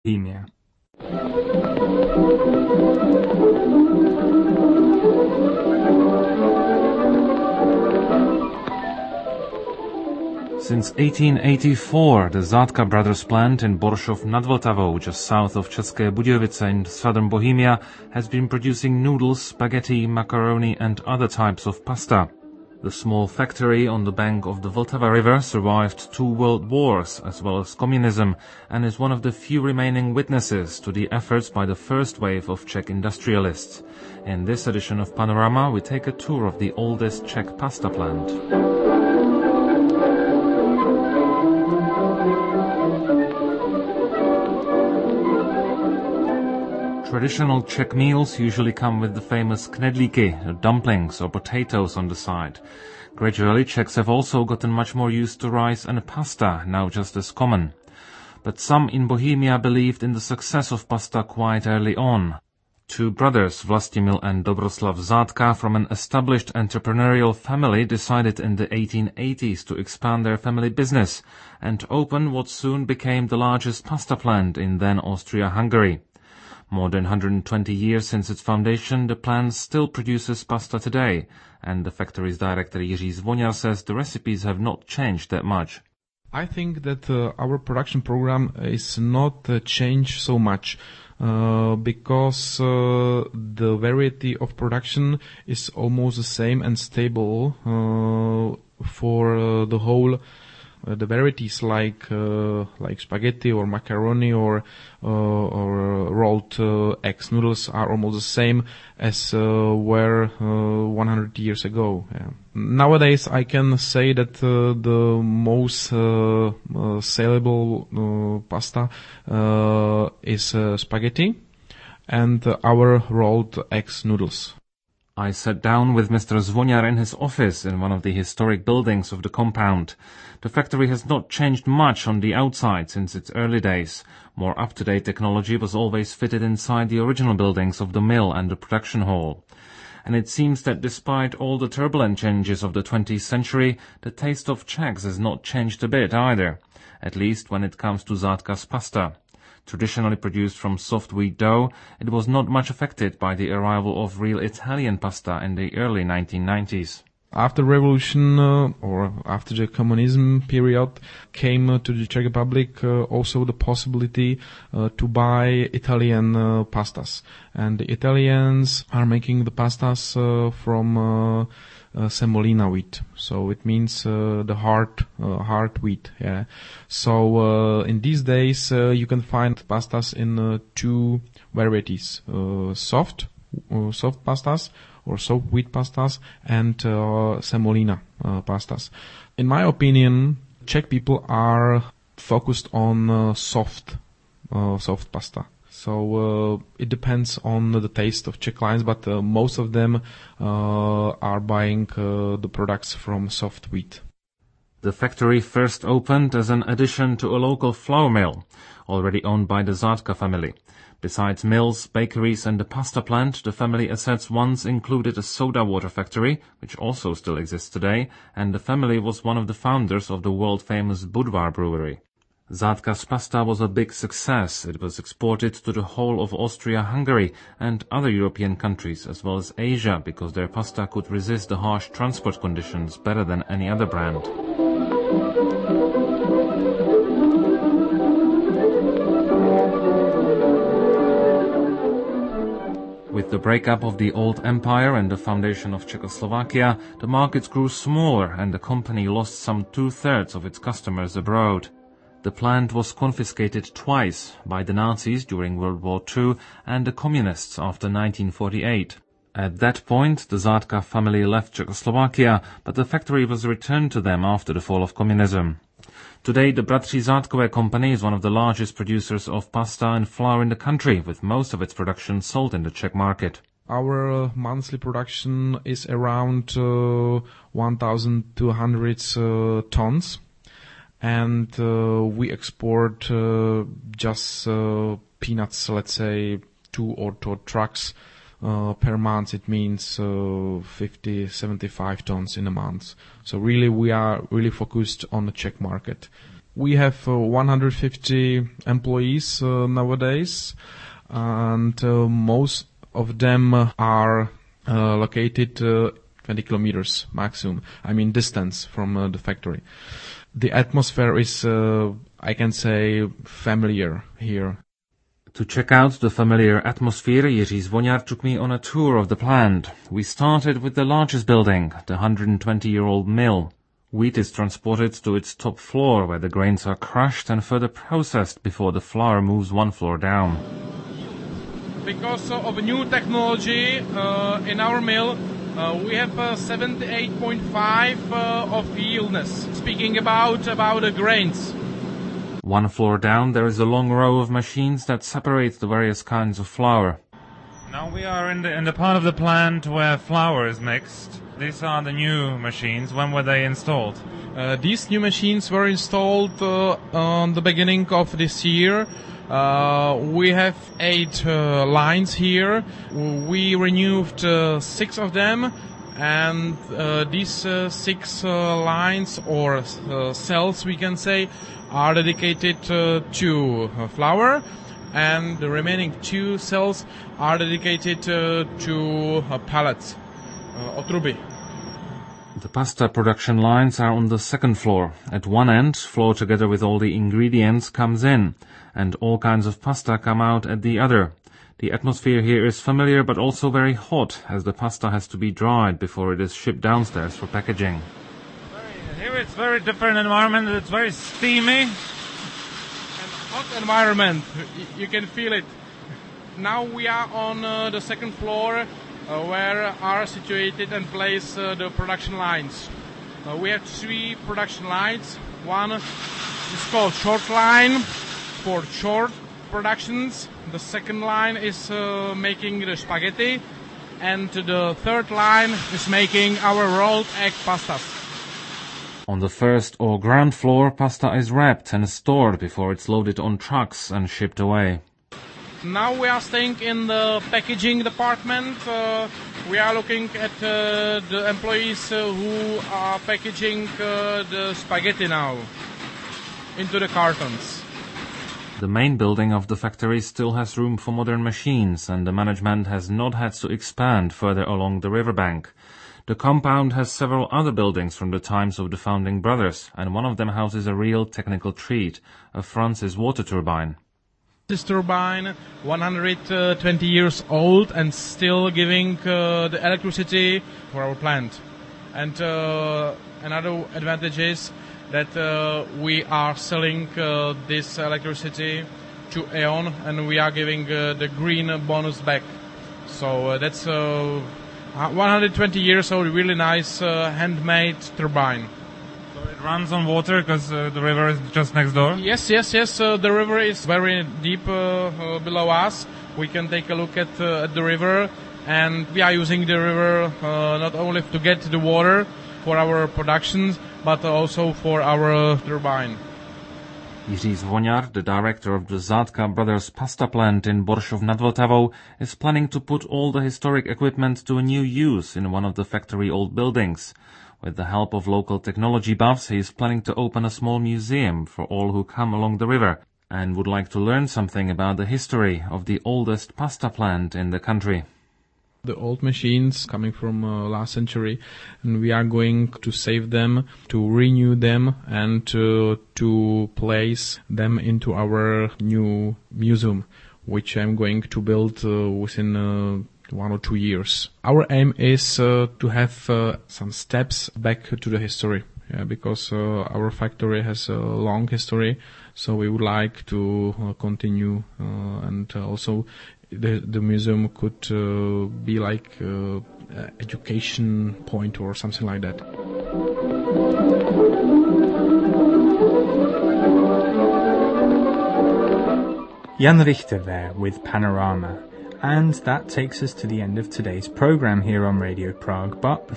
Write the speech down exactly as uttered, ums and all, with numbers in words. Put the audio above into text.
Bohemia. Since eighteen eighty-four, the Zátka Brothers plant in Boršov nad Vltavou, just south of České Budějovice in southern Bohemia, has been producing noodles, spaghetti, macaroni and other types of pasta. The small factory on the bank of the Vltava River survived two world wars as well as communism and is one of the few remaining witnesses to the efforts by the first wave of Czech industrialists. In this edition of Panorama, we take a tour of the oldest Czech pasta plant. Traditional Czech meals usually come with the famous knedlíky, dumplings or potatoes on the side. Gradually, Czechs have also gotten much more used to rice and pasta, now just as common. But some in Bohemia believed in the success of pasta quite early on. Two brothers, Vlastimil and Dobroslav Zátka, from an established entrepreneurial family, decided in the eighteen eighties to expand their family business and open what soon became the largest pasta plant in then Austria-Hungary. More than one hundred twenty years since its foundation, the plant still produces pasta today, and the factory's director Jiří Zvoňar says the recipes have not changed that much. I think that uh, our production program is not uh, changed so much uh, because uh, the variety of production is almost the same and stable uh, for uh, the whole. Uh, the varieties like uh, like spaghetti or macaroni or uh, or rolled uh, eggs noodles are almost the same as uh, were uh, one hundred years ago. Yeah. Nowadays, I can say that uh, the most uh, uh, saleable uh, pasta uh, is uh, spaghetti and uh, our rolled eggs noodles. I sat down with Mister Zvoňar in his office in one of the historic buildings of the compound. The factory has not changed much on the outside since its early days. More up-to-date technology was always fitted inside the original buildings of the mill and the production hall. And it seems that despite all the turbulent changes of the twentieth century, the taste of Czechs has not changed a bit either, at least when it comes to Zátka's pasta. Traditionally produced from soft wheat dough, it was not much affected by the arrival of real Italian pasta in the early nineteen nineties. After revolution uh, or after the communism period came uh, to the Czech Republic uh, also the possibility uh, to buy Italian uh, pastas. And the Italians are making the pastas uh, from uh, uh, semolina wheat. So it means uh, the hard uh, hard wheat. Yeah. So uh, in these days uh, you can find pastas in uh, two varieties: uh, soft uh, soft pastas or soft wheat pastas and uh, semolina uh, pastas. In my opinion, Czech people are focused on uh, soft uh, soft pasta. So uh, it depends on the taste of Czech clients, but uh, most of them uh, are buying uh, the products from soft wheat. The factory first opened as an addition to a local flour mill, already owned by the Zátka family. Besides mills, bakeries and the pasta plant, the family assets once included a soda water factory, which also still exists today, and the family was one of the founders of the world-famous Budvar brewery. Zátka's pasta was a big success. It was exported to the whole of Austria-Hungary and other European countries, as well as Asia, because their pasta could resist the harsh transport conditions better than any other brand. With the breakup of the old empire and the foundation of Czechoslovakia, the markets grew smaller and the company lost some two-thirds of its customers abroad. The plant was confiscated twice, by the Nazis during World War Two and the Communists after nineteen forty-eight. At that point, the Zátka family left Czechoslovakia, but the factory was returned to them after the fall of communism. Today, the Bratří Zátkové company is one of the largest producers of pasta and flour in the country, with most of its production sold in the Czech market. Our uh, monthly production is around uh, one thousand two hundred uh, tons, and uh, we export uh, just uh, peanuts, let's say two or two trucks uh, per month. It means uh, fifty, seventy-five tons in a month. So really we are really focused on the Czech market. We have uh, one hundred fifty employees uh, nowadays, and uh, most of them are uh, located uh, twenty kilometers maximum, I mean distance from uh, the factory. The atmosphere is, uh, I can say, familiar here. To check out the familiar atmosphere, Jiří Zvonyar took me on a tour of the plant. We started with the largest building, the one hundred twenty-year-old mill. Wheat is transported to its top floor, where the grains are crushed and further processed before the flour moves one floor down. Because of new technology uh, in our mill, uh, we have uh, seventy-eight point five uh, of yieldness. Speaking about about the grains. One floor down, there is a long row of machines that separate the various kinds of flour. Now we are in the in the part of the plant where flour is mixed. These are the new machines. When were they installed? Uh, these new machines were installed uh, on the beginning of this year. Uh, we have eight uh, lines here. We renewed uh, six of them, and uh, these uh, six uh, lines or uh, cells, we can say, are dedicated uh, to uh, flour, and the remaining two cells are dedicated uh, to uh, pellets, uh, otruby. The pasta production lines are on the second floor. At one end, flour together with all the ingredients comes in, and all kinds of pasta come out at the other. The atmosphere here is familiar but also very hot, as the pasta has to be dried before it is shipped downstairs for packaging. Here it's very different environment. It's very steamy. And hot environment, you can feel it. Now we are on uh, the second floor, uh, where are situated and placed uh, the production lines. Uh, we have three production lines. One is called short line for short productions. The second line is uh, making the spaghetti, and the third line is making our rolled egg pastas. On the first or ground floor, pasta is wrapped and stored before it's loaded on trucks and shipped away. Now we are staying in the packaging department. Uh, we are looking at uh, the employees uh, who are packaging uh, the spaghetti now into the cartons. The main building of the factory still has room for modern machines, and the management has not had to expand further along the riverbank. The compound has several other buildings from the times of the founding brothers, and one of them houses a real technical treat, a Francis water turbine. This turbine, one hundred twenty years old and still giving uh, the electricity for our plant. And uh, another advantage is that uh, we are selling uh, this electricity to E.ON, and we are giving uh, the green bonus back. So uh, that's uh, one hundred twenty years old, really nice uh, handmade turbine. So it runs on water because uh, the river is just next door? Yes, yes, yes. Uh, the river is very deep uh, uh, below us. We can take a look at, uh, at the river, and we are using the river uh, not only to get the water for our productions, but also for our uh, turbine. Jiří Zvonyar, the director of the Zátka Brothers pasta plant in Boršov nad Vltavou, is planning to put all the historic equipment to a new use in one of the factory old buildings. With the help of local technology buffs, he is planning to open a small museum for all who come along the river and would like to learn something about the history of the oldest pasta plant in the country. The old machines coming from uh, last century, and we are going to save them, to renew them, and uh, to place them into our new museum, which I'm going to build uh, within uh, one or two years. Our aim is uh, to have uh, some steps back to the history, yeah, because uh, our factory has a long history, so we would like to uh, continue uh, and uh, also The, the museum could uh, be like uh, an education point or something like that. Jan Richter there with Panorama. And that takes us to the end of today's program here on Radio Prague. But